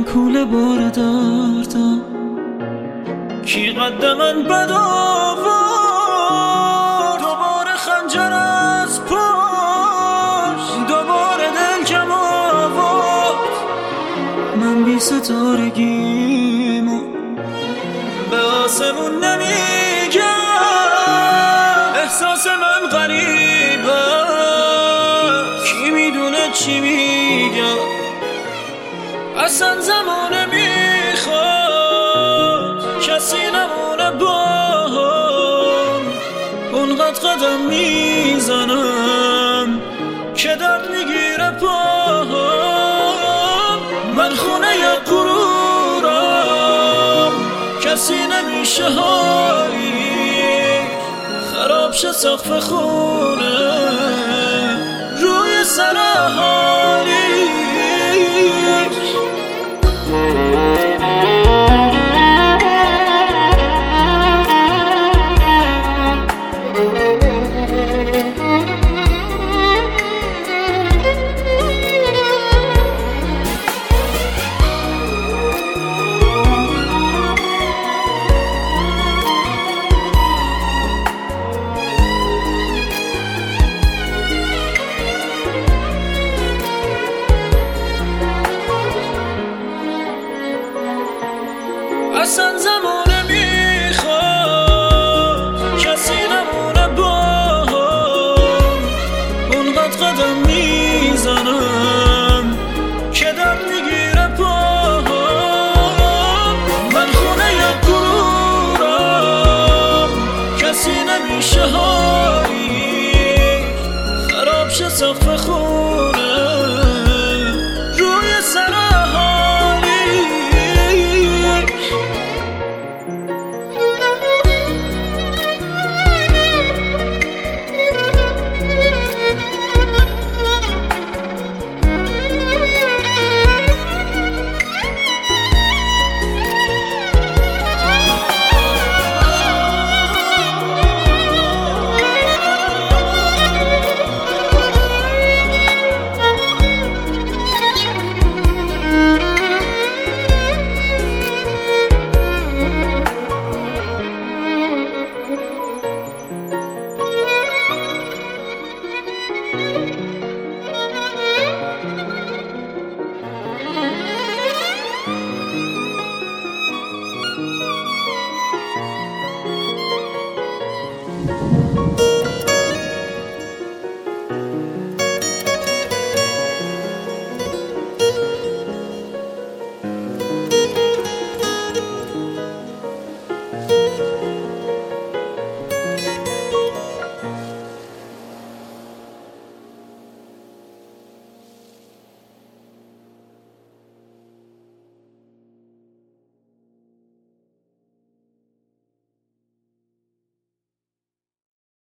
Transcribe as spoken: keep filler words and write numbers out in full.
کوله بار دردم کی قد من بد آورد، دوباره خنجر از پشت، دوباره دل کم آورد. من بی ستارگیمو به آسمون نمیگم، احساس من غریبه، کی میدونه چی میگم. اصلا زمانه میخواد کسی نمونه با هم، اونقدر قدم میزنم که درد میگیره پاهم. من خونه ی غرورم، کسی نمیشه هایی، خراب شه سقف خونه روی سر حالی. اصلا زمانه میخواد کسی نمونه با هم، اونقدر قدم میزنم که درد میگیره پاهم. من خونه ی غرورم، کسی نمیشه هایی، خراب شه سقف خونه روی سر حالی.